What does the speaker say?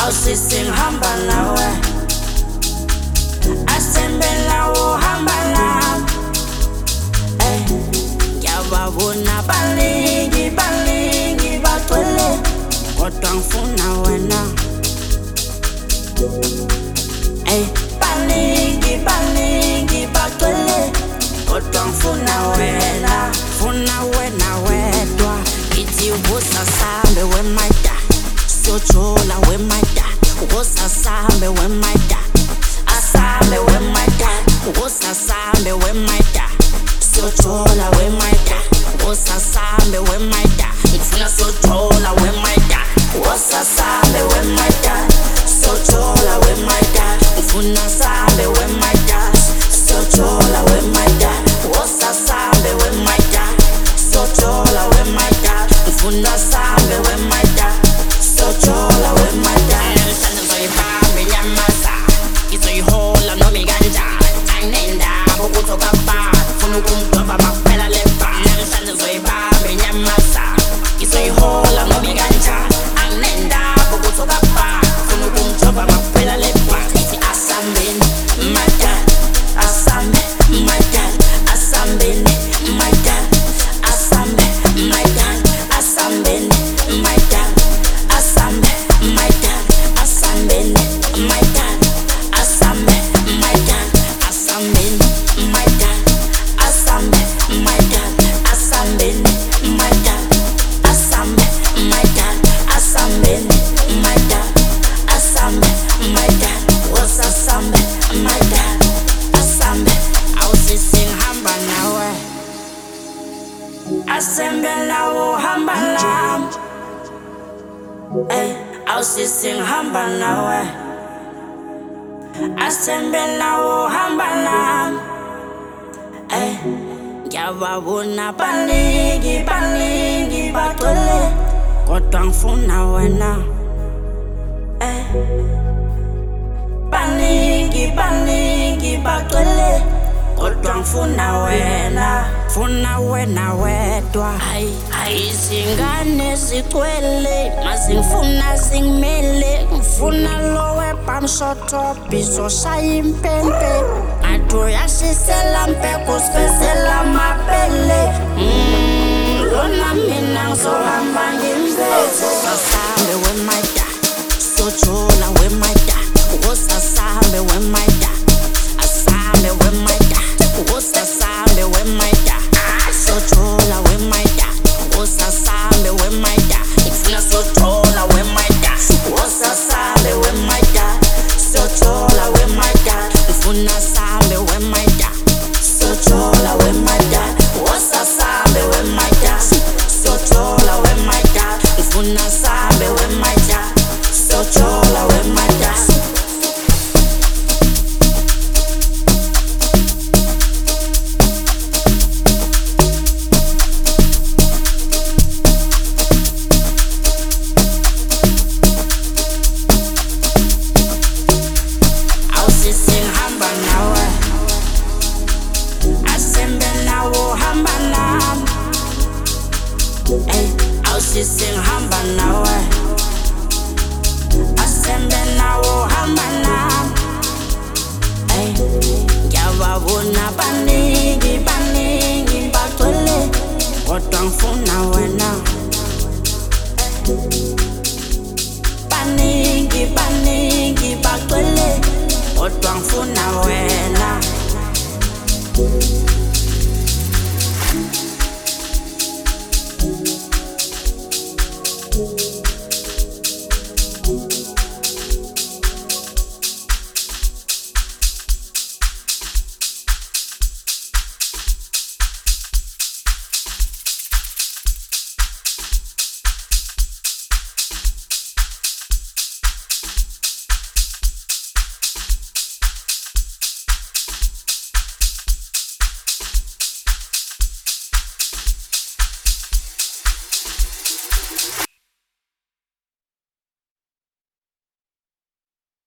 awusisingihamba nawe asembela uhamba nami ngiyababona baningi bagcwele kodwa ngifuna wena baningi bagcwele kodwa ngifuna wena wedwa ithi ubusasambe wemaida sojola wemaida ubusasambe wemaida asambe wemaida ubusasambe wemaida sojola wemaida ubusasambe wemaida ngifuna sojola wemaida ubusasambe wemaida sojola wemaida ngifuna sambe wemaida sojola wemaida ubusasambe wemaida sojola wemaida ngifuna sambe wemaida sojola wemaida namhlanje ngizoyibamba inyamaza ngizoyihola noma ikanjani anginendaba ukuthi okababa ufuna ukumdoba makuphela lefa namhlanje ngizoyibamba inyamaza ngizoyihola noma ikanjani anginendaba ukuthi okababa ufuna ukumdoba makuphela lefa ithi asambeni my God asambe my God asambeni my God asambe my God asambeni my God asambe my God asambeni my God asambe my God asambeni my God asambe my God asambeni my God asambe my God asambeni my God asambe my God wosasambe my God asambe awusisingihamba nawe asembela uhamba nami awusisingihamba nawe asembela uhamba nami ngiyababona baningi bagcwele kodwa ngifuna wena baningi bagcwele kodwa ngifuna wena wedwa izingane zigcwele mazingifuna zingimele ngifuna lowe bamshotopi zoshaya impempe ngathi uyashisela mpeko usifezela amabele lona mina ngizohamba ngimbethe sasambe wemaida sojola wemaida usasambe wemaida asambe wemaida usasambe wemaida sojola wemaida usasambe wemaida ngifuna sojola wemaida usasambe wemaida sojola wemaida ngifuna sambe wemaida sojola wemaida usasambe wemaida sojola wemaida ngifuna sambe wemaida sojola wemaida awusisingihamba nawe asembela uhamba nami awusisingihamba nawe asembela uhamba nami ngiyababona baningi bagcwele kodwa ngifuna wena